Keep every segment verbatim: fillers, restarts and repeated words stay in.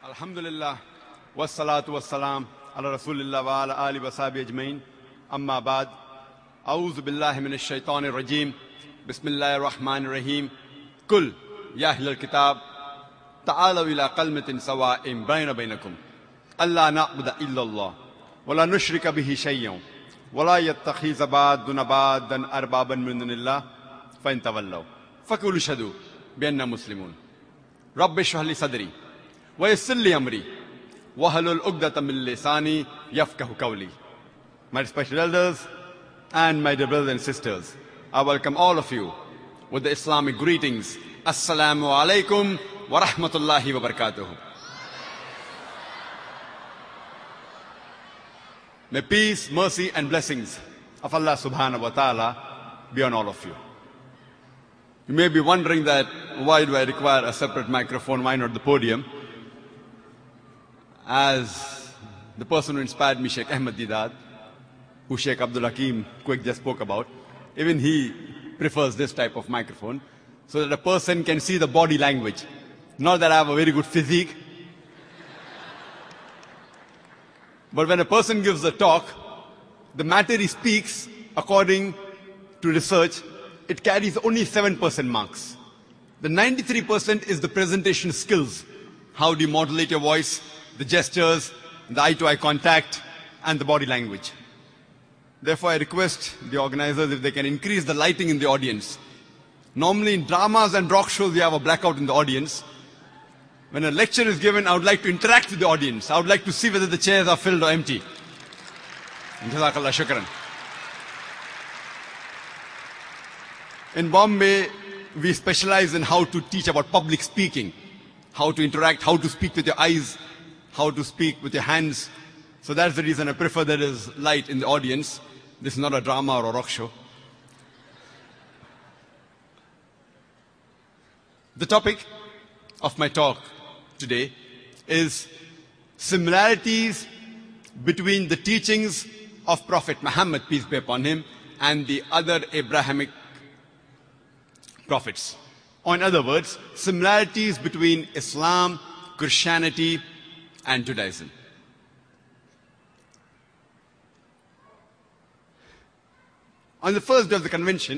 Alhamdulillah, wassalatu wassalam ala rasulillah wa ala ali wa sahbihi ajmain. Amma ba'd. A'udhu billahi minash shaitanir rajim. Bismillahir rahmanir rahim. Kul ya ahlal kitab ta'alaw ila kalmatin sawa'in bayna baynakum alla na'budu illa Allah wa la nushrika bihi shay'an wa la yattakhiza ba'duna ba'dan arbaban min dunillah fa in tawallaw faqulu shahadu bi anna muslimun. Rabbi shrah li sadri wa yassir li amri wahlul 'uqdatam min lisani yafqahu qawli. My respected elders and my dear brothers and sisters, I welcome all of you with the Islamic greetings. Assalamu alaikum wa rahmatullahi wa barakatuh. May peace, mercy and blessings of Allah subhanahu wa ta'ala be on all of you. You may be wondering that why do I require a separate microphone, why not the podium? As the person who inspired me, Sheikh Ahmed Deedat, who Sheikh Abdul Hakim Quick just spoke about, even he prefers this type of microphone so that a person can see the body language. Not that I have a very good physique, but when a person gives a talk, the matter he speaks, according to research, it carries only seven percent marks. The ninety-three percent is the presentation skills. How do you modulate your voice, the gestures, the eye-to-eye contact, and the body language. Therefore, I request the organizers if they can increase the lighting in the audience. Normally in dramas and rock shows, we have a blackout in the audience. When a lecture is given, I would like to interact with the audience. I would like to see whether the chairs are filled or empty. Jazakallah shukran. In Bombay, we specialize in how to teach about public speaking, how to interact, how to speak with your eyes, how to speak with your hands. So that's the reason I prefer there is light in the audience. This is not a drama or a rock show. The topic of my talk today is similarities between the teachings of Prophet Muhammad, peace be upon him, and the other Abrahamic prophets. Or in other words, similarities between Islam, Christianity, and Judaism. On the first day of the convention,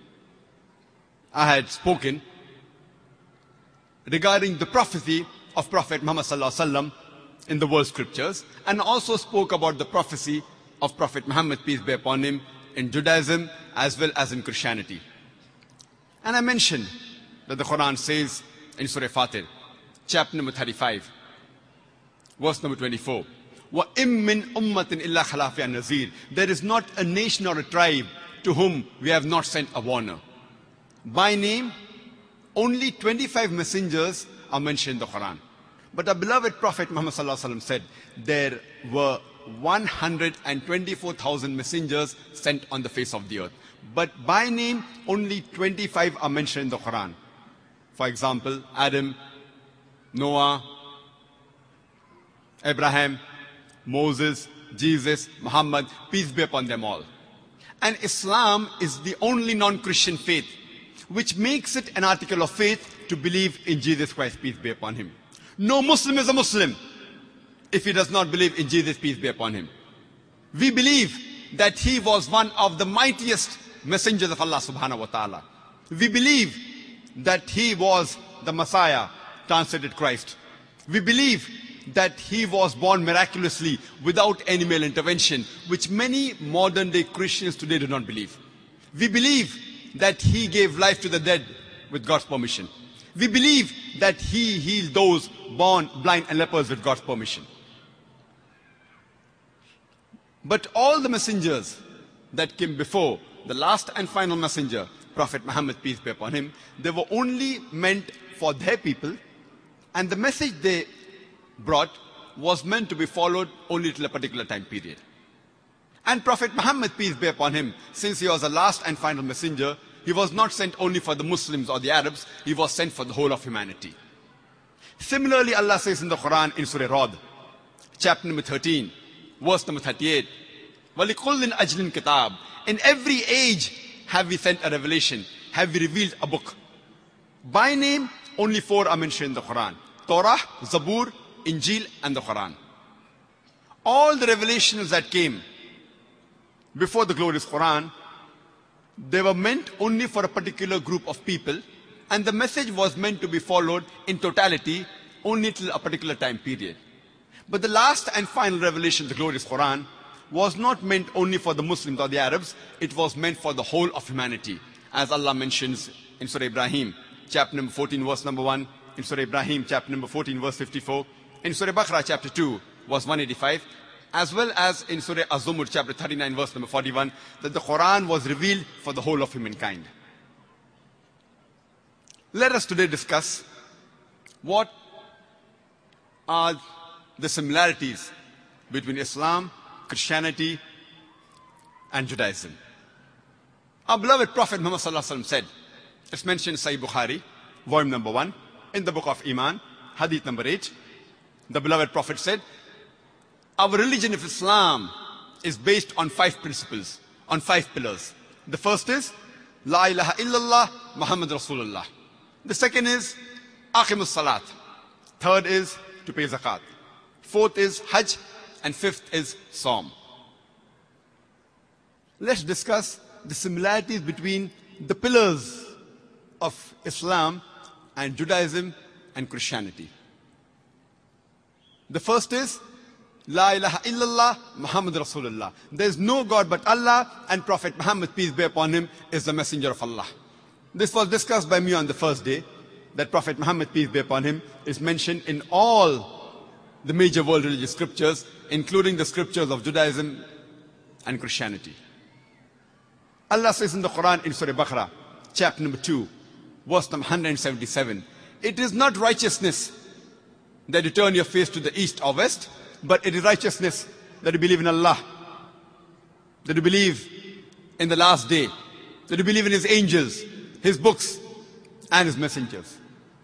I had spoken regarding the prophecy of Prophet Muhammad sallallahu alaihi wasallam in the world scriptures, and also spoke about the prophecy of Prophet Muhammad, peace be upon him, in Judaism as well as in Christianity. And I mentioned that the Quran says in Surah Fatir, chapter number thirty-five, verse number twenty-four, وَإِم مِّنْ أُمَّةٍ إِلَّا خَلَا فِيهَا نَذِيرٌ. There is not a nation or a tribe to whom we have not sent a warner. By name, only twenty-five messengers are mentioned in the Quran. But our beloved Prophet Muhammad sallallahu alaihi wasallam said there were one hundred twenty-four thousand messengers sent on the face of the earth. But by name, only twenty-five are mentioned in the Quran. For example, Adam, Noah, Abraham, Moses, Jesus, Muhammad, peace be upon them all. And Islam is the only non-Christian faith which makes it an article of faith to believe in Jesus Christ, peace be upon him. No Muslim is a Muslim if he does not believe in Jesus, peace be upon him. We believe that he was one of the mightiest messengers of Allah subhanahu wa ta'ala. We believe that he was the Messiah, translated Christ. We believe that he was born miraculously without any male intervention, which many modern day Christians today do not believe. We believe that he gave life to the dead with God's permission. We believe that he healed those born blind and lepers with God's permission. But all the messengers that came before the last and final messenger, Prophet Muhammad, peace be upon him, they were only meant for their people, and the message they brought was meant to be followed only till a particular time period. And Prophet Muhammad, peace be upon him, since he was the last and final messenger, he was not sent only for the Muslims or the Arabs, he was sent for the whole of humanity. Similarly, Allah says in the Quran in Surah Ra'd, chapter number thirteen, verse number thirty-eight, وَلِكُلِّنْ أَجْلٍ كِتَابٍ. In every age have we sent a revelation, have we revealed a book. By name, only four are mentioned in the Quran: Torah, Zabur, Injil, and the Quran. All the revelations that came before the glorious Quran, they were meant only for a particular group of people, and the message was meant to be followed in totality only till a particular time period. But the last and final revelation, the glorious Quran, was not meant only for the Muslims or the Arabs, it was meant for the whole of humanity. As Allah mentions in Surah Ibrahim, chapter number fourteen, verse number one, in Surah Ibrahim, chapter number fourteen, verse fifty-four, in Surah Baqarah, chapter two, verse one eighty-five, as well as in Surah Az-Zumur, chapter thirty-nine, verse number forty-one, that the Quran was revealed for the whole of humankind. Let us today discuss what are the similarities between Islam, Christianity, and Judaism. Our beloved Prophet Muhammad Sallallahu Alaihi Wasallam said, it's mentioned in Sahih Bukhari, volume number one, in the book of Iman, hadith number eight. The beloved Prophet said, our religion of Islam is based on five principles, on five pillars. The first is, La ilaha illallah Muhammad Rasulullah. The second is, Aqimus Salat. Third is, to pay zakat. Fourth is Hajj, and fifth is Psalm. Let's discuss the similarities between the pillars of Islam and Judaism and Christianity. The first is, La ilaha illallah Muhammad Rasulullah. There is no God but Allah, and Prophet Muhammad, peace be upon him, is the messenger of Allah. This was discussed by me on the first day, that Prophet Muhammad, peace be upon him, is mentioned in all the major world religious scriptures, including the scriptures of Judaism and Christianity. Allah says in the Quran, in Surah Baqarah, chapter number two, verse number one hundred seventy-seven, it is not righteousness that you turn your face to the east or west, but it is righteousness that you believe in Allah, that you believe in the last day, that you believe in His angels, His books, and His messengers.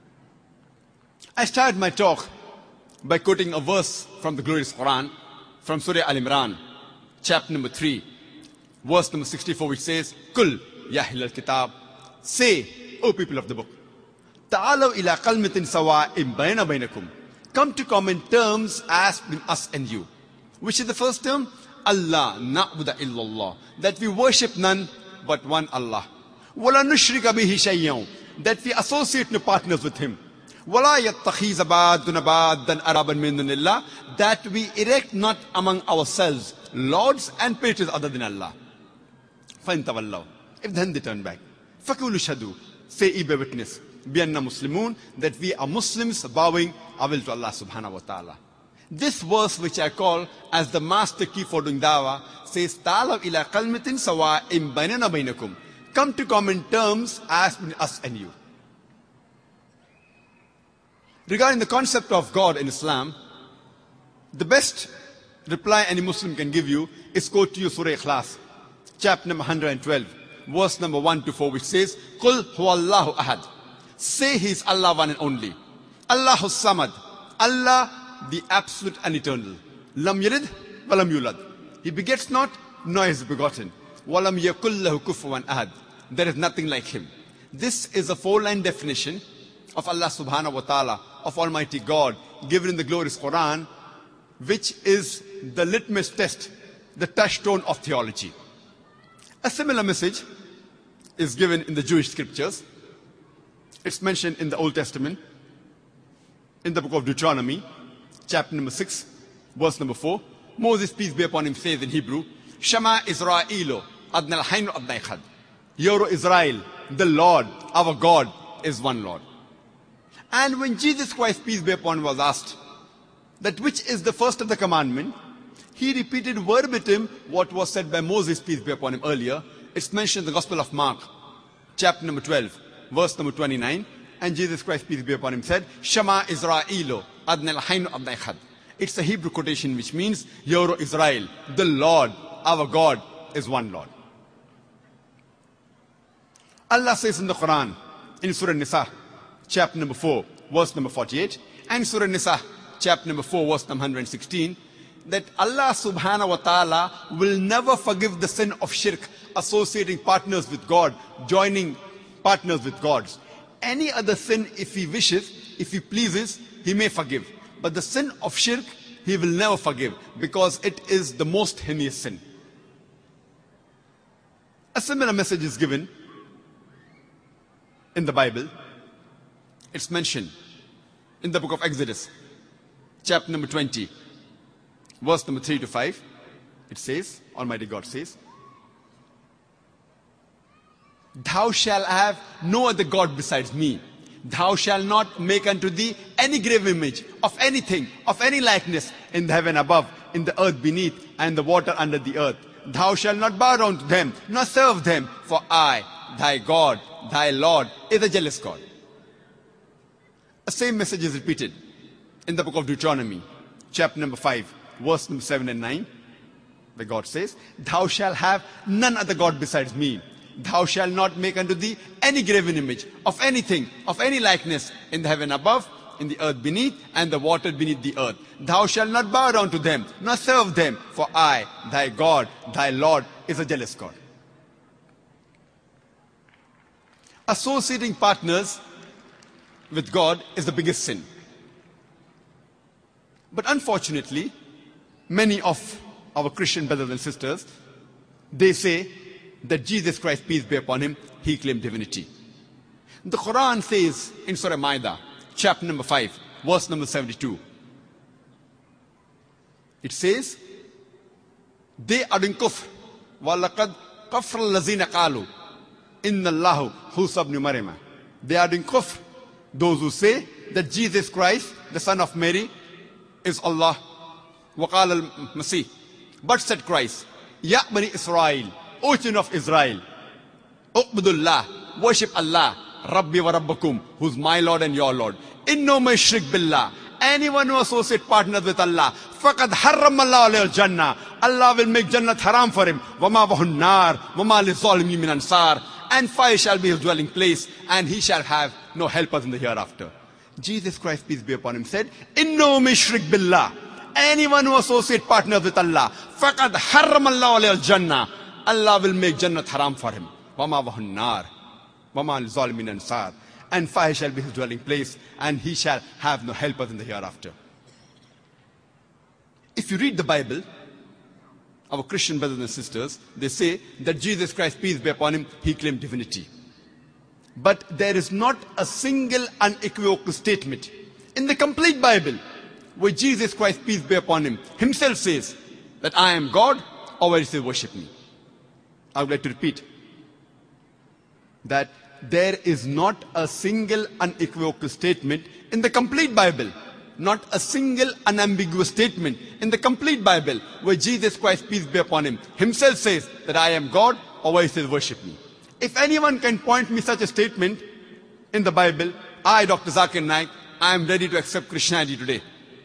I started my talk by quoting a verse from the glorious Quran, from Surah Al-Imran, chapter number three, verse number sixty-four, which says, Kul ya ahlal kitab, say, O people of the book, Ta'alaw ila qalmatin sawa'im bayna baynakum, come to common terms as between us and you. Which is the first term? Allah na'budu illallah, that we worship none but one Allah. Wala nushrika bihi shay'an, that we associate no partners with Him. Wala yattakhiza ba'duna ba'dan araban min dunillah, that we erect not among ourselves lords and patrons other than Allah. Fa'in tawallaw, if then they turn back, fakulu shadu, say ye bear witness, bi'anna muslimun, that we are Muslims bowing our will to Allah subhanahu wa ta'ala. This verse, which I call as the master key for doing dawah, says, Ta'alaw ila qalmatin sawa'im baynana baynakum, come to common terms as between us and you. Regarding the concept of God in Islam, the best reply any Muslim can give you is quote to you Surah Ikhlas, chapter number one hundred twelve, verse number one to four, which says, Qul huwallahu ahad. Say He is Allah one and only. Allahus samad. Allah the absolute and eternal. Lam yalid wa lam yulad. He begets not, nor is begotten. Wa lam yakul lahu kufuwan ahad. There is nothing like Him. This is a four-line definition of Allah subhanahu wa ta'ala, of Almighty God, given in the glorious Quran, which is the litmus test, the touchstone of theology. A similar message is given in the Jewish scriptures. It's mentioned in the Old Testament, in the book of Deuteronomy, chapter number six, verse number four. Moses, peace be upon him, says in Hebrew, Shema Israelo, Adnal Hainu Adnai Khad. Hear, O Israel, the Lord, our God, is one Lord. And when Jesus Christ, peace be upon him, was asked that which is the first of the commandment, he repeated verbatim what was said by Moses, peace be upon him, earlier. It's mentioned in the Gospel of Mark, chapter number twelve, verse number twenty-nine. And Jesus Christ, peace be upon him, said, Shema Israelo, Adnal Hainu Adnai Khad. It's a Hebrew quotation which means, Hear, O Israel, the Lord, our God, is one Lord. Allah says in the Quran, in Surah Nisa, chapter number four, verse number forty-eight, and Surah Nisa, chapter number four, verse number one hundred sixteen, that Allah subhanahu wa ta'ala will never forgive the sin of shirk, associating partners with God, joining partners with gods. Any other sin, if He wishes, if He pleases, He may forgive. But the sin of shirk, he will never forgive, because it is the most heinous sin. A similar message is given in the Bible. It's mentioned in the book of Exodus, chapter number twenty, verse number three to five. It says, Almighty God says, "Thou shalt have no other God besides me. Thou shalt not make unto thee any graven image of anything, of any likeness, in the heaven above, in the earth beneath, and the water under the earth. Thou shalt not bow down to them, nor serve them, for I, thy God, thy Lord, is a jealous God." The same message is repeated in the book of Deuteronomy, chapter number five, verse number seven and nine, where God says, "Thou shalt have none other God besides me. Thou shalt not make unto thee any graven image of anything, of any likeness, in the heaven above, in the earth beneath, and the water beneath the earth. Thou shalt not bow down to them, nor serve them, for I, thy God, thy Lord, is a jealous God." Associating partners with God is the biggest sin. But unfortunately, many of our Christian brothers and sisters, they say that Jesus Christ, peace be upon him, he claimed divinity. The Quran says in Surah Ma'idah, chapter number five, verse number seventy-two, it says, "They are in kufr, وَلَقَدْ كَفْرَ الَّذِينَ قَالُوا إِنَّ اللَّهُ هُوَ ابْنُ مَرْيَمَ." They are in kufr, those who say that Jesus Christ, the son of Mary, is Allah. وَقَالَ الْمَسِيحِ. But said Christ, "Ya Bani Israel, O children of Israel, U'budullah, worship Allah, Rabbi wa Rabbakum, who's my Lord and your Lord. Inno may shrik billah." Anyone who associate partners with Allah, faqad harram Allah alayhi al-jannah. Allah will make Jannat haram for him. Wama wahun nar, wama li zalimi min ansar. And fire shall be his dwelling place, and he shall have no helpers in the hereafter. Jesus Christ, peace be upon him, said, "Inno may shrik billah." Anyone who associate partners with Allah, faqad harram Allah alayhi al-jannah. Allah will make Jannat haram for him. Wama wahun nar, wama li zalimin ansar. And fire shall be his dwelling place, and he shall have no helpers in the hereafter. If you read the Bible, our Christian brothers and sisters, they say that Jesus Christ, peace be upon him, he claimed divinity. But there is not a single unequivocal statement in the complete Bible where Jesus Christ, peace be upon him, himself says that I am God, or where he says worship me. I would like to repeat that there is not a single unequivocal statement in the complete Bible, not a single unambiguous statement in the complete Bible where Jesus Christ, peace be upon him, himself says that I am God, or where he says worship me. If anyone can point me such a statement in the Bible, I, Doctor Zakir Naik, I am ready to accept Christianity today.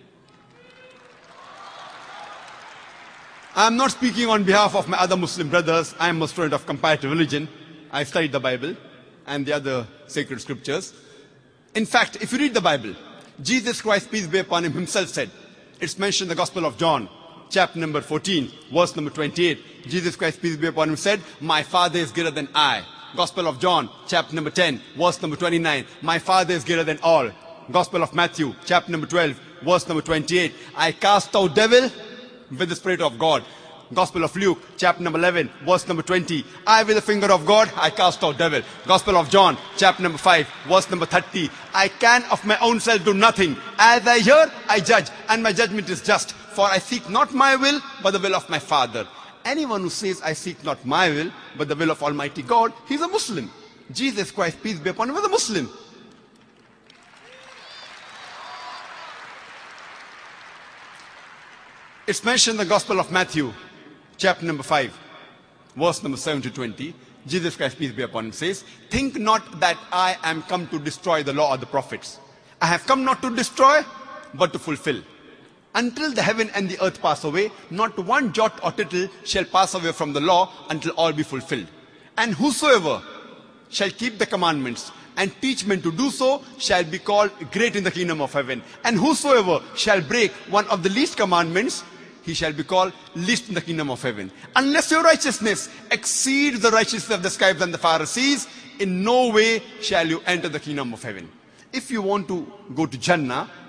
I am not speaking on behalf of my other Muslim brothers. I am a student of comparative religion. I studied the Bible and the other sacred scriptures. In fact, if you read the Bible, Jesus Christ, peace be upon him, himself said, it's mentioned in the Gospel of John, chapter number fourteen, verse number twenty-eight. Jesus Christ, peace be upon him, said, "My Father is greater than I." Gospel of John, chapter number ten, verse number twenty-nine. "My Father is greater than all." Gospel of Matthew, chapter number twelve, verse number twenty-eight. "I cast out devil with the Spirit of God." Gospel of Luke, chapter number eleven, verse number twenty. "I with the finger of God, I cast out devil." Gospel of John, chapter number five, verse number thirty. "I can of my own self do nothing. As I hear, I judge, and my judgment is just. For I seek not my will, but the will of my Father." Anyone who says, "I seek not my will, but the will of Almighty God," he's a Muslim. Jesus Christ, peace be upon him, was a Muslim. It's mentioned in the Gospel of Matthew, chapter number five, verse number seven to twenty. Jesus Christ, peace be upon him, says, "Think not that I am come to destroy the law or the prophets. I have come not to destroy, but to fulfill. Until the heaven and the earth pass away, not one jot or tittle shall pass away from the law until all be fulfilled. And whosoever shall keep the commandments and teach men to do so shall be called great in the kingdom of heaven. And whosoever shall break one of the least commandments, he shall be called least in the kingdom of heaven. Unless your righteousness exceeds the righteousness of the scribes and the Pharisees, in no way shall you enter the kingdom of heaven." If you want to go to Jannah,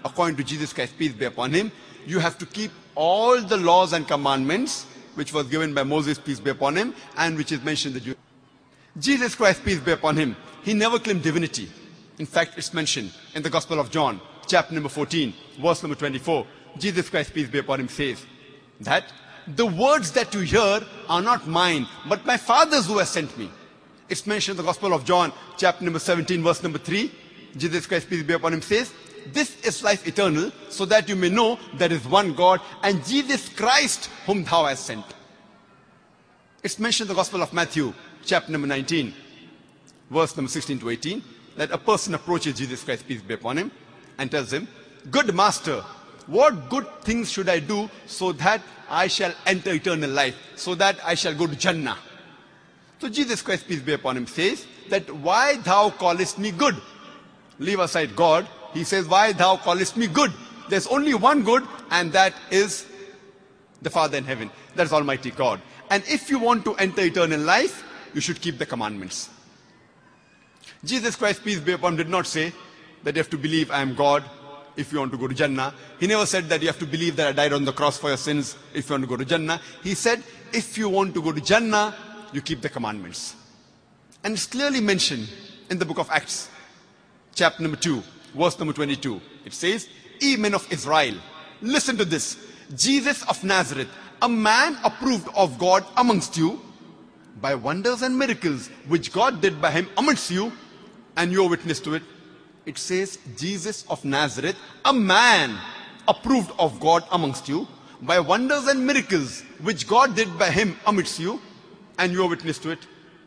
according to Jesus Christ, peace be upon him, you have to keep all the laws and commandments which was given by Moses, peace be upon him, and which is mentioned in the Jew. Jesus Christ, peace be upon him, he never claimed divinity. In fact, it's mentioned in the Gospel of John, chapter number fourteen, verse number twenty-four. Jesus Christ, peace be upon him, says that the words that you hear are not mine, but my Father's who has sent me. It's mentioned in the Gospel of John, chapter number seventeen, verse number three. Jesus Christ, peace be upon him, says, this is life eternal, so that you may know there is one God, and Jesus Christ whom thou hast sent. It's mentioned in the Gospel of Matthew, chapter number nineteen, verse number sixteen to eighteen, that a person approaches Jesus Christ, peace be upon him, and tells him, good master, what good things should I do so that I shall enter eternal life, so that I shall go to Jannah? So Jesus Christ, peace be upon him, says that why thou callest me good? Leave aside God. He says, why thou callest me good? There's only one good, and that is the Father in heaven. That is Almighty God. And if you want to enter eternal life, you should keep the commandments. Jesus Christ, peace be upon him, did not say that you have to believe I am God if you want to go to Jannah. He never said that you have to believe that I died on the cross for your sins if you want to go to Jannah. He said, if you want to go to Jannah, you keep the commandments. And it's clearly mentioned in the book of Acts, chapter number two, verse number twenty-two. It says, ye men of Israel, listen to this. Jesus of Nazareth, a man approved of God amongst you by wonders and miracles which God did by him amongst you, and you are witness to it. It says, Jesus of Nazareth, a man approved of God amongst you by wonders and miracles which God did by him amidst you, and you are witness to it.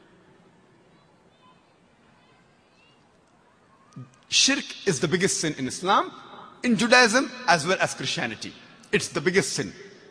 Shirk is the biggest sin in Islam, in Judaism as well as Christianity. It's the biggest sin.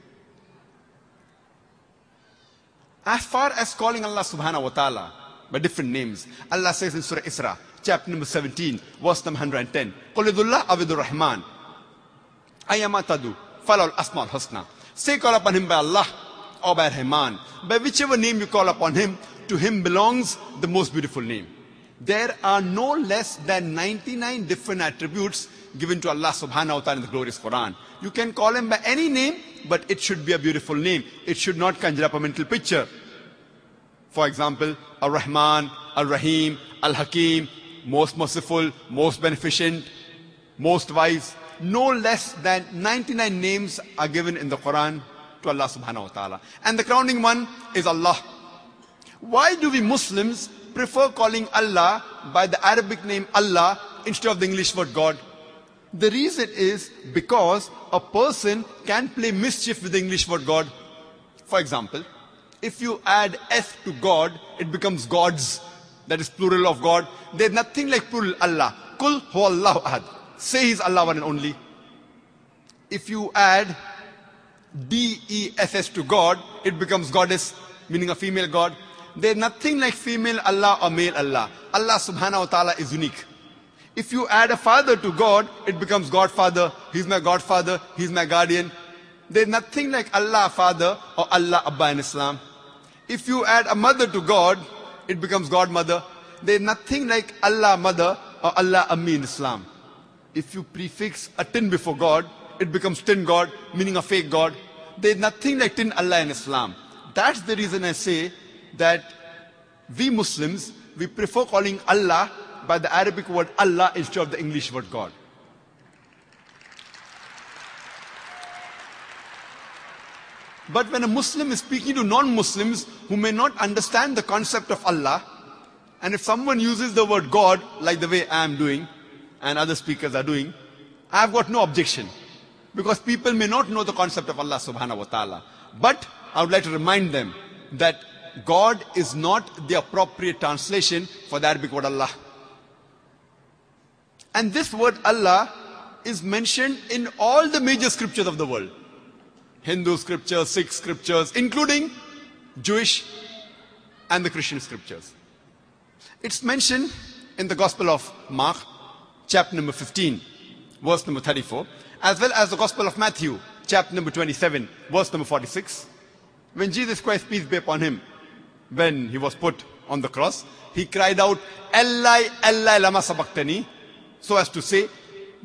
As far as calling Allah subhanahu wa ta'ala by different names, Allah says in Surah Isra, chapter number seventeen, verse number one hundred ten, قُلِ ذُلَّهِ أَوِدُ الرَّحْمَانِ أَيَّمَا تَدُوا فَلَوْ الْأَسْمَاءُ الْحُسْنَى. Say call upon him by Allah or by Rahman. By whichever name you call upon him, to him belongs the most beautiful name. There are no less than ninety-nine different attributes given to Allah subhanahu wa ta'ala in the glorious Quran. You can call him by any name, but it should be a beautiful name. It should not conjure up a mental picture. For example, Ar-Rahman, Ar-Rahim, Al-Hakim, most merciful, most beneficent, most wise. No less than ninety-nine names are given in the Quran to Allah subhanahu wa ta'ala. And the crowning one is Allah. Why do we Muslims prefer calling Allah by the Arabic name Allah instead of the English word God? The reason is because a person can play mischief with the English word God. For example, if you add S to God, it becomes gods. That is plural of God. There's nothing like plural Allah. Kul huwallahu ahad. Say He's Allah one and only. If you add D E S S to God, it becomes goddess, meaning a female God. There's nothing like female Allah or male Allah. Allah subhanahu wa ta'ala is unique. If you add a father to God, it becomes Godfather. He's my Godfather. He's my guardian. There's nothing like Allah Father or Allah Abba in Islam. If you add a mother to God, it becomes Godmother. There's nothing like Allah Mother or Allah Ammi in Islam. If you prefix a tin before God, it becomes tin God, meaning a fake God. There's nothing like tin Allah in Islam. That's the reason I say that we Muslims, we prefer calling Allah by the Arabic word Allah instead of the English word God. But when a Muslim is speaking to non-Muslims who may not understand the concept of Allah, and if someone uses the word God like the way I am doing and other speakers are doing, I have got no objection, because people may not know the concept of Allah subhanahu wa ta'ala. But I would like to remind them that God is not the appropriate translation for the Arabic word Allah. And this word Allah is mentioned in all the major scriptures of the world. Hindu scriptures, Sikh scriptures, including Jewish and the Christian scriptures. It's mentioned in the Gospel of Mark, chapter number fifteen, verse number thirty-four, as well as the Gospel of Matthew, chapter number twenty-seven, verse number forty-six. When Jesus Christ, peace be upon him, when he was put on the cross, he cried out, Eli, Eli, lama sabachthani, so as to say,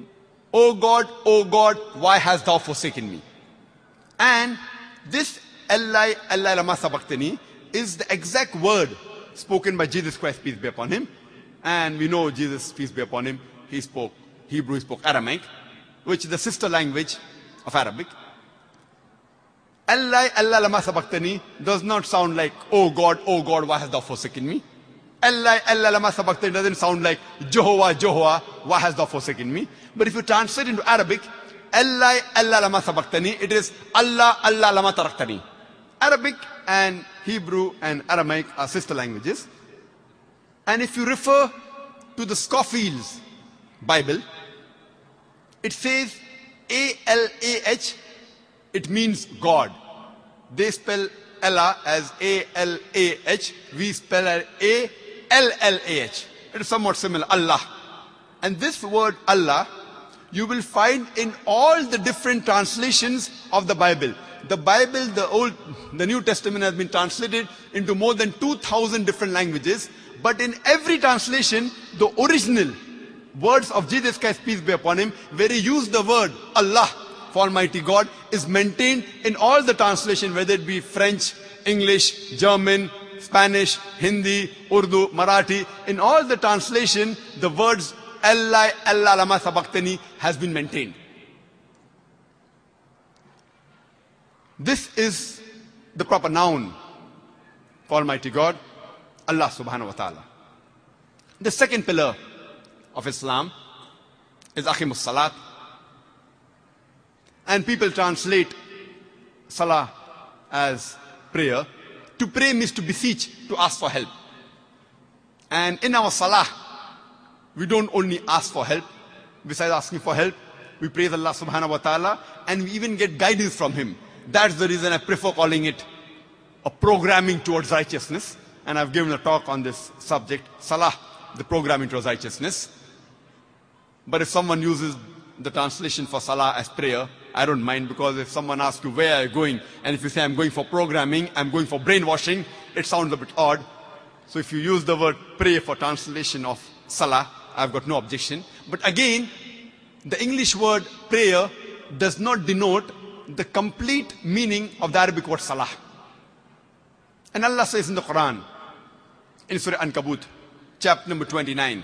O God, O God, why hast thou forsaken me? And this Allai, Allai lama sabaqtani is the exact word spoken by Jesus Christ, peace be upon him. And we know Jesus, peace be upon him, he spoke Hebrew, he spoke Aramaic, which is the sister language of Arabic. Allai, Allai lama sabaqtani does not sound like, oh God, oh God, why hast thou forsaken me? Allai, Allai lama sabaqtani doesn't sound like, Jehovah, Jehovah, why hast thou forsaken me? But if you translate into Arabic, Allai, Allai lama sabaqtani, it is Allah, Allah lama taraktani. Arabic and Hebrew and Aramaic are sister languages. And if you refer to the Scoffield's Bible, it says A L A H, it means God. They spell Allah as A L A H, we spell it A L L A H. It is somewhat similar, Allah. And this word Allah, you will find in all the different translations of the Bible. The Bible, the Old, the New Testament has been translated into more than two thousand different languages. But in every translation, the original words of Jesus Christ, peace be upon him, where he used the word Allah for Almighty God, is maintained in all the translation, whether it be French, English, German, Spanish, Hindi, Urdu, Marathi. In all the translation, the words Allai, Allah lama sabaqtani has been maintained. This is the proper noun for Almighty God, Allah subhanahu wa ta'ala. The second pillar of Islam is Aqimus Salat. And people translate Salah as prayer. To pray means to beseech, to ask for help. And in our Salah, we don't only ask for help. Besides asking for help, we praise Allah subhanahu wa ta'ala and we even get guidance from Him. That's the reason I prefer calling it a programming towards righteousness. And I've given a talk on this subject, Salah, the programming towards righteousness. But if someone uses the translation for Salah as prayer, I don't mind, because if someone asks you, where are you going? And if you say, I'm going for programming, I'm going for brainwashing, it sounds a bit odd. So if you use the word pray for translation of Salah, I've got no objection. But again, the English word prayer does not denote the complete meaning of the Arabic word Salah. And Allah says in the Quran, in Surah Ankabut, chapter number twenty-nine,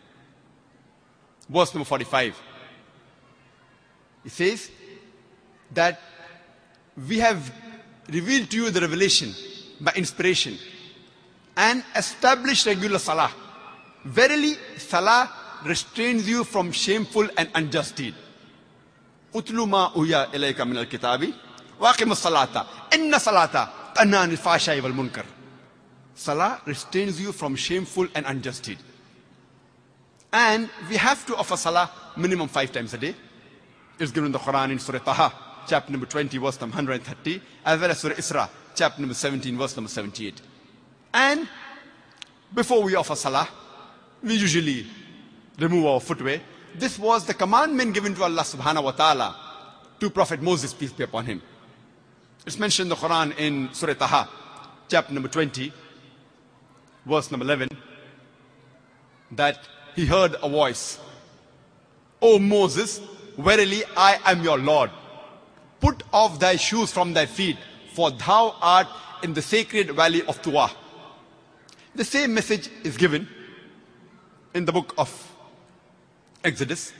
verse number forty-five, it says that we have revealed to you the revelation by inspiration and established regular Salah. Verily, Salah restrains you from shameful and unjust deed. Utlu ma uya ilayka min al-kitabi wa aqim as-salata inna salata tanha anil fahsha'i wal munkar. Salah restrains you from shameful and unjust deed. And we have to offer Salah minimum five times a day. It's given in the Quran in Surah Taha, chapter number twenty, verse number one hundred thirty, as well as Surah Isra, chapter number seventeen, verse number seventy-eight. And before we offer Salah, we usually remove our footwear. This was the commandment given to Allah subhanahu wa ta'ala to Prophet Moses, peace be upon him. It's mentioned in the Quran in Surah Taha, chapter number twenty, verse number eleven, that he heard a voice. O Moses, verily I am your Lord. Put off thy shoes from thy feet, for thou art in the sacred valley of Tuwa. The same message is given in the book of Exodus,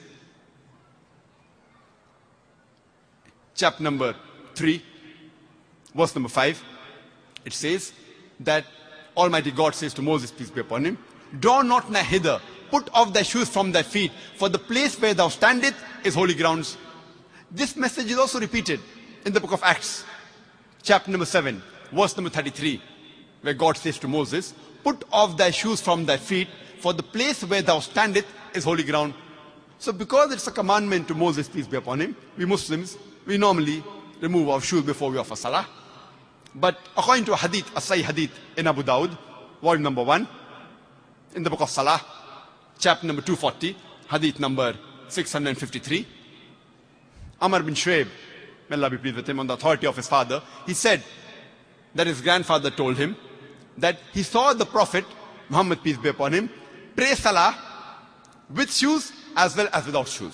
chapter number three, verse number five. It says that Almighty God says to Moses, peace be upon him, draw not nigh hither, put off thy shoes from thy feet, for the place where thou standest is holy grounds. This message is also repeated in the book of Acts, chapter number seven, verse number thirty-three, where God says to Moses, put off thy shoes from thy feet, for the place where thou standest is holy ground. So because it's a commandment to Moses, peace be upon him, we Muslims, we normally remove our shoes before we offer Salah. But according to a hadith, a Sahih hadith in Abu Dawud, volume number one, in the book of Salah, chapter number two forty, hadith number six hundred fifty-three, Amr bin Shuaib, may Allah be pleased with him, on the authority of his father, he said that his grandfather told him that he saw the Prophet, Muhammad peace be upon him, pray Salah with shoes as well as without shoes.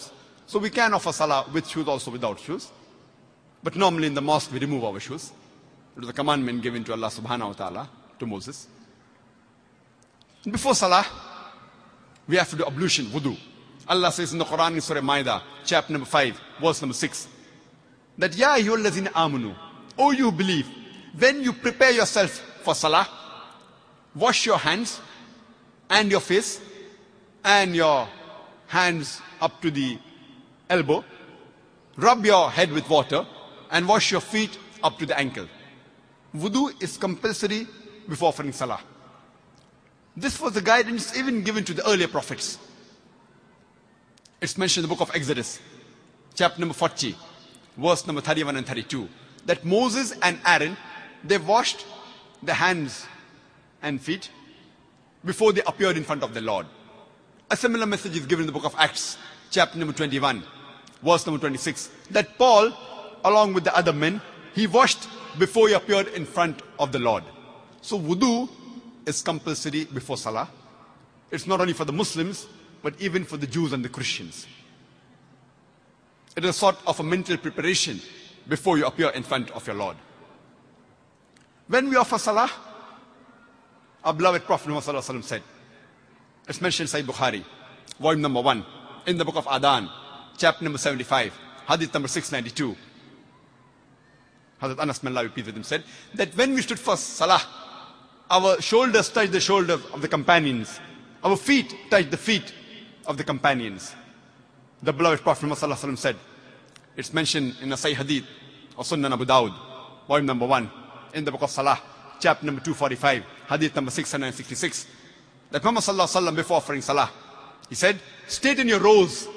So we can offer salah with shoes, also without shoes. But normally in the mosque we remove our shoes. It was a commandment given to Allah subhanahu wa ta'ala, to Moses. And before salah, we have to do ablution, wudu. Allah says in the Quran in Surah Ma'idah, chapter number five, verse number six, that Ya ayyuhallazina amanu, O you believe, when you prepare yourself for salah, wash your hands and your face and your hands up to the elbow, rub your head with water and wash your feet up to the ankle. Wudu is compulsory before offering salah. This was the guidance even given to the earlier prophets. It's mentioned in the book of Exodus, chapter number forty, verse number thirty-one and thirty-two, that Moses and Aaron, they washed their hands and feet before they appeared in front of the Lord. A similar message is given in the book of Acts, chapter number twenty-one, verse number twenty-six, that Paul, along with the other men, he washed before he appeared in front of the Lord. So wudu is compulsory before salah. It's not only for the Muslims, but even for the Jews and the Christians. It is a sort of a mental preparation before you appear in front of your Lord. When we offer salah, our beloved Prophet Muhammad said, it's mentioned in Sahih Bukhari, volume number one, in the book of Adhan, chapter number seventy-five, hadith number six ninety-two. Hazrat Anas, may Allah be pleased with him, said that when we stood for salah, our shoulders touched the shoulders of the companions, our feet touched the feet of the companions. The beloved Prophet Muhammad said, it's mentioned in a Sahih hadith of Sunan Abu Dawud, volume number one, in the book of Salah, chapter number two forty-five, hadith number six hundred sixty-six, that Muhammad sallallahu alaihi wasallam, before offering salah, he said, straighten your rows,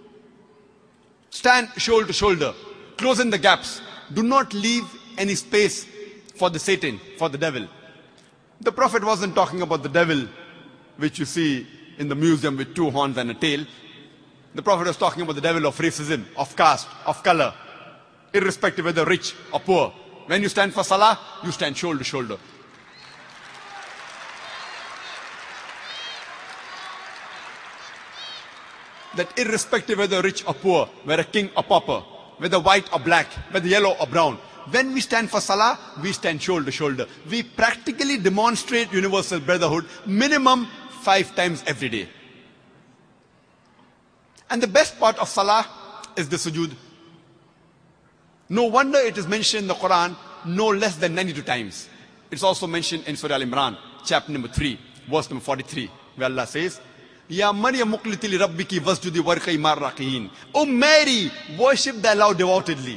stand shoulder to shoulder, close in the gaps, do not leave any space for the Satan, for the devil. The Prophet wasn't talking about the devil which you see in the museum with two horns and a tail. The Prophet was talking about the devil of racism, of caste, of color, irrespective whether rich or poor. When you stand for salah, you stand shoulder to shoulder. That irrespective whether rich or poor, whether king or pauper, whether white or black, whether yellow or brown, when we stand for salah, we stand shoulder to shoulder. We practically demonstrate universal brotherhood minimum five times every day. And the best part of salah is the sujood. No wonder it is mentioned in the Quran no less than ninety-two times. It's also mentioned in Surah Al-Imran, chapter number three, verse number forty-three, where Allah says, Ya Maryam muqliti li rabbiki wasjudi warqi mar raqiin. O Mary, worship the Allah devotedly.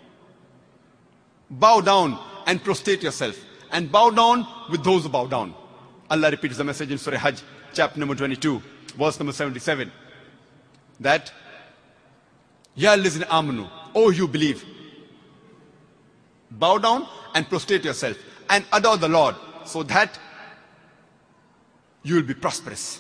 Bow down and prostrate yourself, and bow down with those who bow down. Allah repeats the message in Surah Hajj, chapter number twenty-two, verse number seventy-seven, that Ya ayyuhallazina amanu, O you believe, bow down and prostrate yourself and adore the Lord, so that you will be prosperous.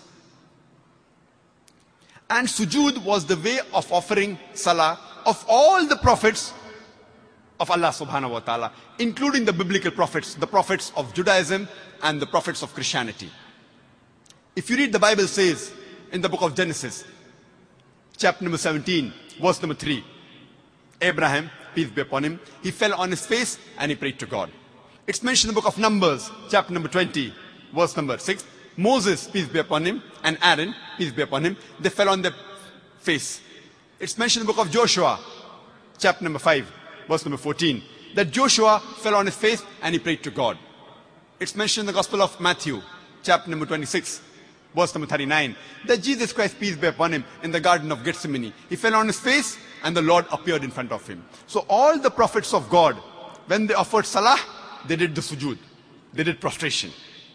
And sujood was the way of offering salah of all the prophets of Allah subhanahu wa ta'ala, including the biblical prophets, the prophets of Judaism and the prophets of Christianity. If you read, the Bible says in the book of Genesis, chapter number seventeen, verse number three, Abraham, peace be upon him, he fell on his face and he prayed to God. It's mentioned in the book of Numbers, chapter number twenty, verse number six, Moses, peace be upon him, and Aaron, peace be upon him, they fell on their face. It's mentioned in the book of Joshua, chapter number five, verse number fourteen, that Joshua fell on his face and he prayed to God. It's mentioned in the Gospel of Matthew, chapter number twenty-six, verse number thirty-nine, that Jesus Christ, peace be upon him, in the Garden of Gethsemane, he fell on his face and the Lord appeared in front of him. So all the prophets of God, when they offered salah, they did the sujood, they did prostration.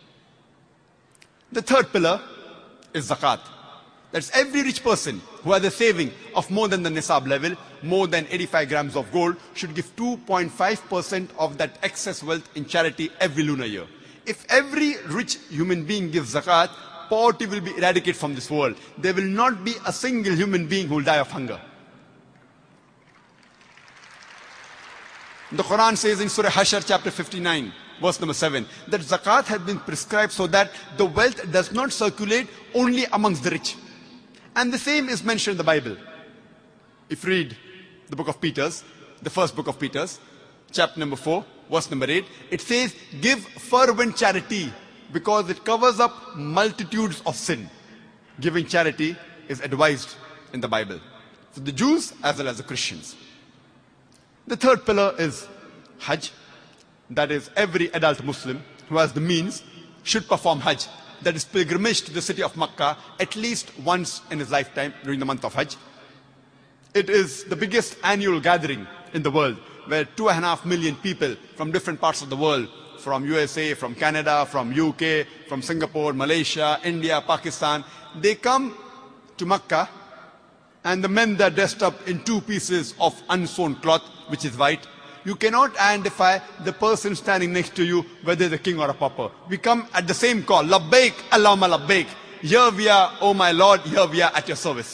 The third pillar is zakat. That's every rich person who has a saving of more than the nisab level, more than eighty-five grams of gold, should give two point five percent of that excess wealth in charity every lunar year. If every rich human being gives zakat, poverty will be eradicated from this world. There will not be a single human being who will die of hunger. The Quran says in Surah Hashr, chapter fifty-nine, verse number seven, that zakat has been prescribed so that the wealth does not circulate only amongst the rich. And the same is mentioned in the Bible. if you read the book of Peter's, the first book of Peter's, chapter number four, verse number eight, it says, give fervent charity because it covers up multitudes of sin. Giving charity is advised in the Bible for the Jews as well as the Christians. The third pillar is Hajj. That is, every adult Muslim who has the means should perform Hajj. That is pilgrimage to the city of Makkah at least once in his lifetime during the month of Hajj. It is the biggest annual gathering in the world where two and a half million people from different parts of the world, from U S A, from Canada, from U K, from Singapore, Malaysia, India, Pakistan, they come to Makkah, and the men that are dressed up in two pieces of unsewn cloth, which is white. You cannot identify the person standing next to you, whether the king or a pauper. We come at the same call, Labbaik, Allahumma Labbaik. Here we are, oh my Lord, here we are at your service.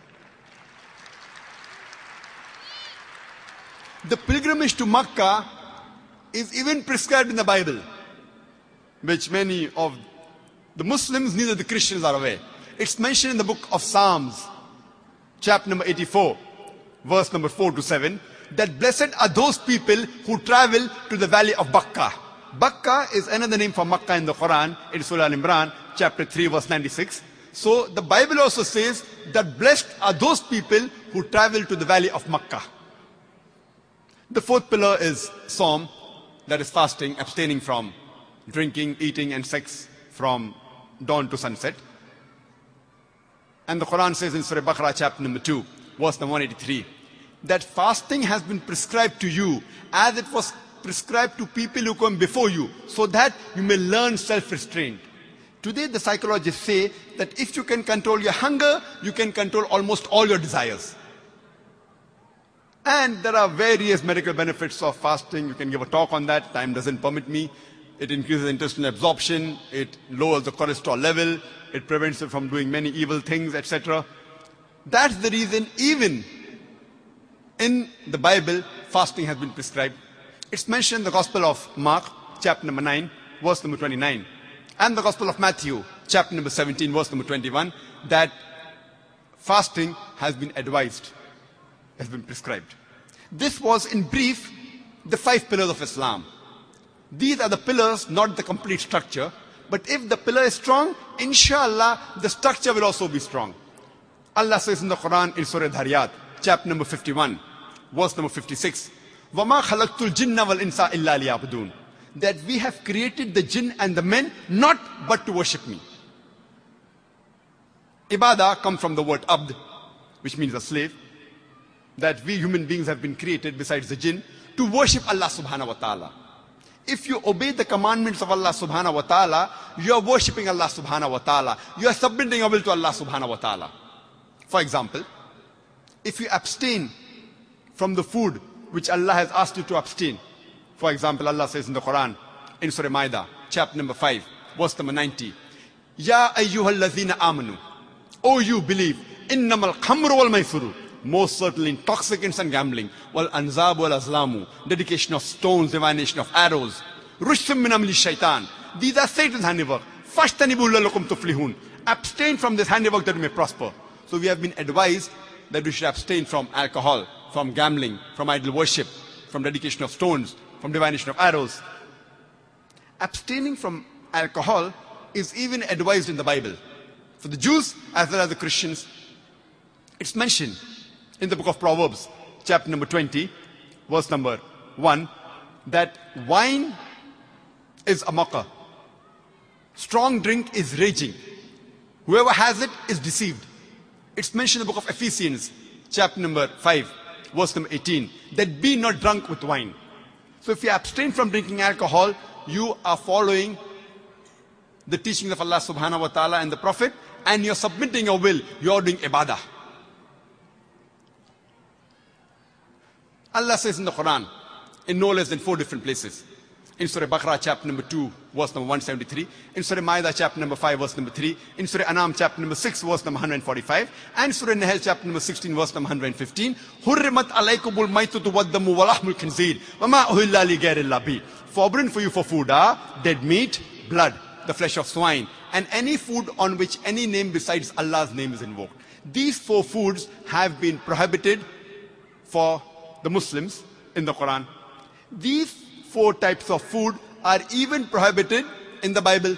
The pilgrimage to Makkah is even prescribed in the Bible, which many of the Muslims, neither the Christians, are aware. It's mentioned in the book of Psalms, chapter number eighty-four, verse number four to seven, that blessed are those people who travel to the valley of Bakkah. Bakkah is another name for Makkah in the Quran, in Surah Al-Imran, chapter three, verse ninety-six. So the Bible also says that blessed are those people who travel to the valley of Makkah. The fourth pillar is Psalm, that is fasting, abstaining from drinking, eating, and sex from dawn to sunset. And the Quran says in Surah Baqarah, chapter number two, verse number one eighty-three, that fasting has been prescribed to you as it was prescribed to people who come before you, so that you may learn self-restraint. Today the psychologists say that if you can control your hunger, you can control almost all your desires. And there are various medical benefits of fasting. You can give a talk on that. Time doesn't permit me. It increases intestinal absorption. It lowers the cholesterol level. It prevents you from doing many evil things, et cetera. That's the reason even in the Bible, fasting has been prescribed. It's mentioned in the Gospel of Mark, chapter number nine, verse number twenty-nine. And the Gospel of Matthew, chapter number seventeen, verse number twenty-one, that fasting has been advised, has been prescribed. This was, in brief, the five pillars of Islam. These are the pillars, not the complete structure. But if the pillar is strong, inshallah, the structure will also be strong. Allah says in the Quran, in Surah Dhariyat, chapter number fifty-one, verse number fifty-six, وَمَا خَلَقْتُ الْجِنَّ وَالْإِنسَ إِلَّا لِيَعْبُدُونَ, that we have created the jinn and the men not but to worship me. Ibadah comes from the word abd, which means a slave. That we human beings have been created, besides the jinn, to worship Allah subhanahu wa ta'ala. If you obey the commandments of Allah subhanahu wa ta'ala, you are worshipping Allah subhanahu wa ta'ala. You are submitting your will to Allah subhanahu wa ta'ala. For example, if you abstain from the food which Allah has asked you to abstain. For example, Allah says in the Quran, in Surah Ma'idah, chapter number five, verse number ninety, Ya ayyuhal ladhina amanu, O you believe, innamal khamru wal maisuru, most certainly intoxicants and gambling, wal anzab wal azlamu, dedication of stones, divination of arrows, rushtum min amli shaitan, these are Satan's handiwork. Fashtanibu lalakum tuflihun, abstain from this handiwork that you may prosper. So we have been advised that we should abstain from alcohol, from gambling, from idol worship, from dedication of stones, from divination of arrows. Abstaining from alcohol is even advised in the Bible. For the Jews as well as the Christians, it's mentioned in the book of Proverbs, chapter number twenty, verse number one, that wine is a mocker. Strong drink is raging. Whoever has it is deceived. It's mentioned in the book of Ephesians, chapter number five, verse number eighteen, that be not drunk with wine. So if you abstain from drinking alcohol, you are following the teachings of Allah subhanahu wa ta'ala and the Prophet, and you're submitting your will, you're doing ibadah. Allah says in the Quran, in no less than four different places. In Surah Baqarah, chapter number two, verse number one seventy-three. In Surah Ma'idah, chapter number five, verse number three. In Surah Anam, chapter number six, verse number one forty-five. And Surah Nahl, chapter number sixteen, verse number one fifteen. Hurrimat alaykumul maytatu waddamu walahmul khinzir wama uhilla li ghayrillah bi. Forbidden for you for food are dead meat, blood, the flesh of swine, and any food on which any name besides Allah's name is invoked. These four foods have been prohibited for the Muslims in the Quran. These four types of food are even prohibited in the Bible.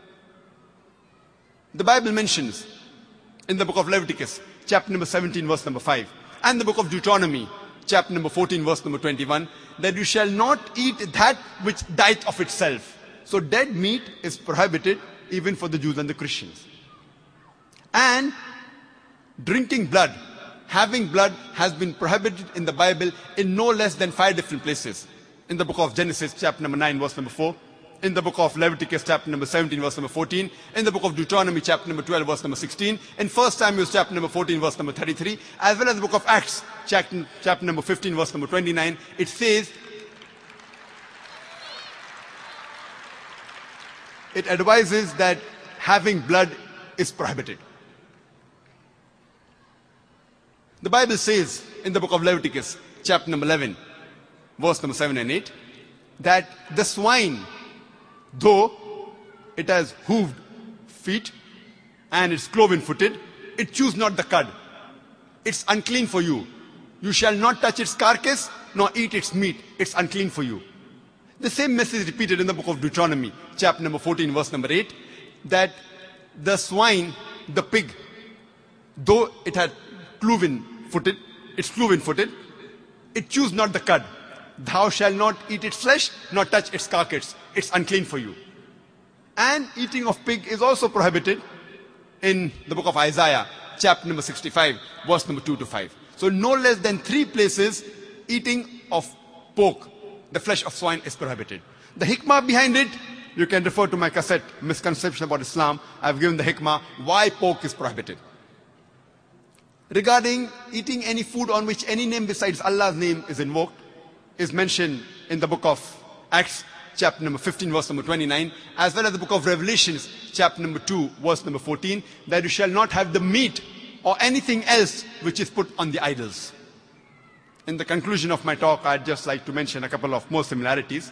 The Bible mentions in the book of Leviticus, chapter number seventeen, verse number five, and the book of Deuteronomy, chapter number fourteen, verse number twenty-one, that you shall not eat that which dieth of itself. So dead meat is prohibited even for the Jews and the Christians. And drinking blood, having blood has been prohibited in the Bible in no less than five different places. In the book of Genesis, chapter number nine, verse number four. In the book of Leviticus, chapter number seventeen, verse number fourteen. In the book of Deuteronomy, chapter number twelve, verse number sixteen. In First Samuel, chapter number fourteen, verse number thirty-three. As well as the book of Acts, chapter, chapter number fifteen, verse number twenty-nine. It says, it advises that having blood is prohibited. The Bible says in the book of Leviticus, chapter number eleven, verse number seven and eight, that the swine, though it has hooved feet and it's cloven footed, it chews not the cud. It's unclean for you. You shall not touch its carcass nor eat its meat. It's unclean for you. The same message is repeated in the book of Deuteronomy, chapter number fourteen, verse number eight, that the swine, the pig, though it had cloven footed, it's cloven footed, it chews not the cud. Thou shalt not eat its flesh, nor touch its carcass. It's unclean for you. And eating of pig is also prohibited in the book of Isaiah, chapter number sixty-five, verse number two to five. So no less than three places eating of pork, the flesh of swine, is prohibited. The hikmah behind it, you can refer to my cassette, Misconception About Islam. I've given the hikmah, why pork is prohibited. Regarding eating any food on which any name besides Allah's name is invoked, is mentioned in the book of Acts, chapter number fifteen, verse number twenty-nine, as well as the book of Revelations, chapter number two, verse number fourteen, that you shall not have the meat or anything else which is put on the idols. In the conclusion of my talk, I'd just like to mention a couple of more similarities.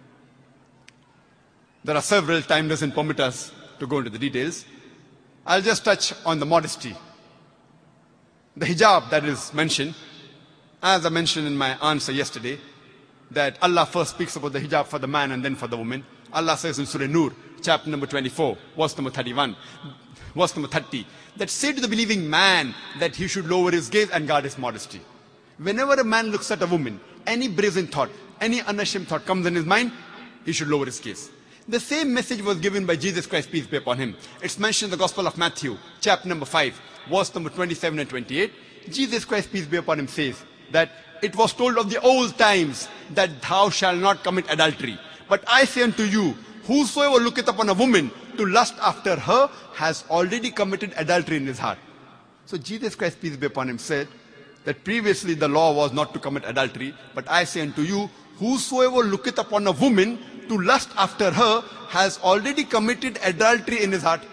There are several, time doesn't permit us to go into the details. I'll just touch on the modesty. The hijab that is mentioned, as I mentioned in my answer yesterday, that Allah first speaks about the hijab for the man and then for the woman. Allah says in Surah Nur, chapter number twenty-four, verse number thirty-one, verse number thirty, that say to the believing man that he should lower his gaze and guard his modesty. Whenever a man looks at a woman, any brazen thought, any unashamed thought comes in his mind, he should lower his gaze. The same message was given by Jesus Christ, peace be upon him. It's mentioned in the Gospel of Matthew, chapter number five, verse number twenty-seven and twenty-eight. Jesus Christ, peace be upon him, says that it was told of the old times that thou shalt not commit adultery. But I say unto you, whosoever looketh upon a woman to lust after her has already committed adultery in his heart. So Jesus Christ, peace be upon him, said that previously the law was not to commit adultery. But I say unto you, whosoever looketh upon a woman to lust after her has already committed adultery in his heart.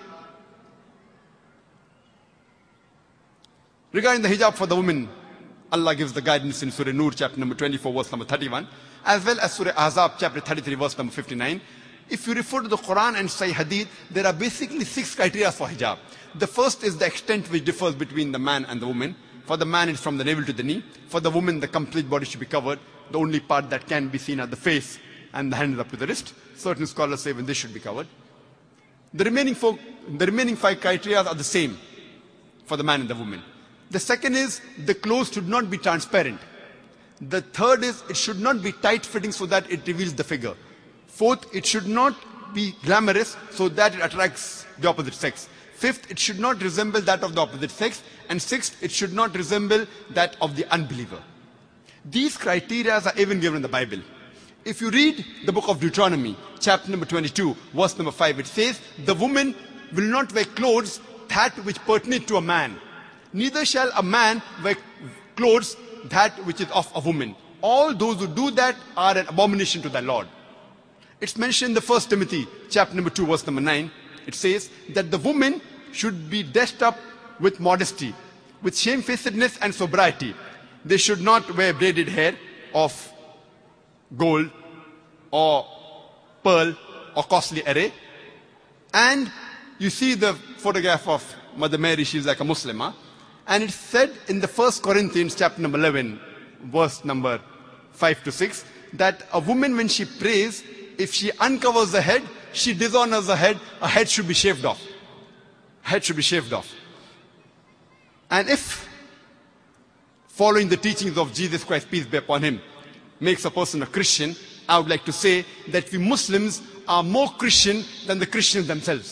Regarding the hijab for the woman, Allah gives the guidance in Surah Nur, chapter number twenty-four, verse number thirty-one, as well as Surah Ahzab, chapter thirty-three, verse number fifty-nine. If you refer to the Quran and Sahih Hadith, there are basically six criteria for hijab. The first is the extent which differs between the man and the woman. For the man, it's from the navel to the knee. For the woman, the complete body should be covered. The only part that can be seen are the face and the hands up to the wrist. Certain scholars say even this should be covered. The remaining, four, the remaining five criteria are the same for the man and the woman. The second is the clothes should not be transparent. The third is it should not be tight-fitting so that it reveals the figure. Fourth, it should not be glamorous so that it attracts the opposite sex. Fifth, it should not resemble that of the opposite sex. And sixth, it should not resemble that of the unbeliever. These criteria are even given in the Bible. If you read the book of Deuteronomy, chapter number twenty-two, verse number five, it says, the woman will not wear clothes that which pertain to a man. Neither shall a man wear clothes that which is of a woman. All those who do that are an abomination to the Lord. It's mentioned in the First Timothy, chapter number two, verse number nine. It says that the woman should be dressed up with modesty, with shamefacedness and sobriety. They should not wear braided hair of gold or pearl or costly array. And you see the photograph of Mother Mary, she's like a Muslim. Huh? And it's said in the First Corinthians chapter number eleven, verse number five to six, that a woman when she prays, if she uncovers the head, she dishonors the head, her head should be shaved off. Head should be shaved off. And if following the teachings of Jesus Christ, peace be upon him, makes a person a Christian, I would like to say that we Muslims are more Christian than the Christians themselves.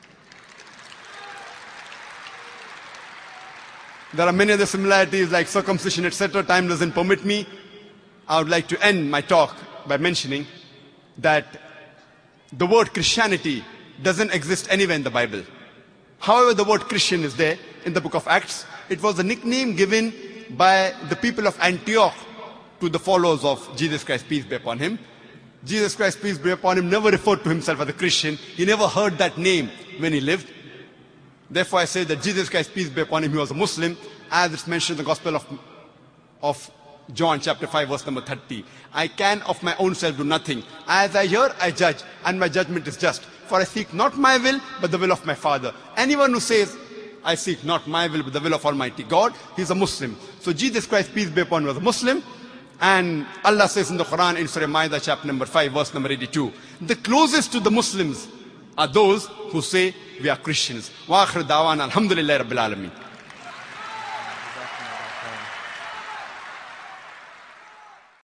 There are many other similarities like circumcision, et cetera. Time doesn't permit me. I would like to end my talk by mentioning that the word Christianity doesn't exist anywhere in the Bible. However, the word Christian is there in the book of Acts. It was a nickname given by the people of Antioch to the followers of Jesus Christ, peace be upon him. Jesus Christ, peace be upon him, never referred to himself as a Christian. He never heard that name when he lived. Therefore, I say that Jesus Christ, peace be upon him, he was a Muslim, as it's mentioned in the Gospel of, of John chapter five, verse number thirty. I can of my own self do nothing. As I hear, I judge, and my judgment is just. For I seek not my will, but the will of my Father. Anyone who says, I seek not my will, but the will of Almighty God, he is a Muslim. So Jesus Christ, peace be upon him, was a Muslim. And Allah says in the Quran, in Surah Ma'idah, chapter number five, verse number eighty-two, the closest to the Muslims are those who say we are Christians. Wa akhir da'wana alhamdulillahi rabbil alameen.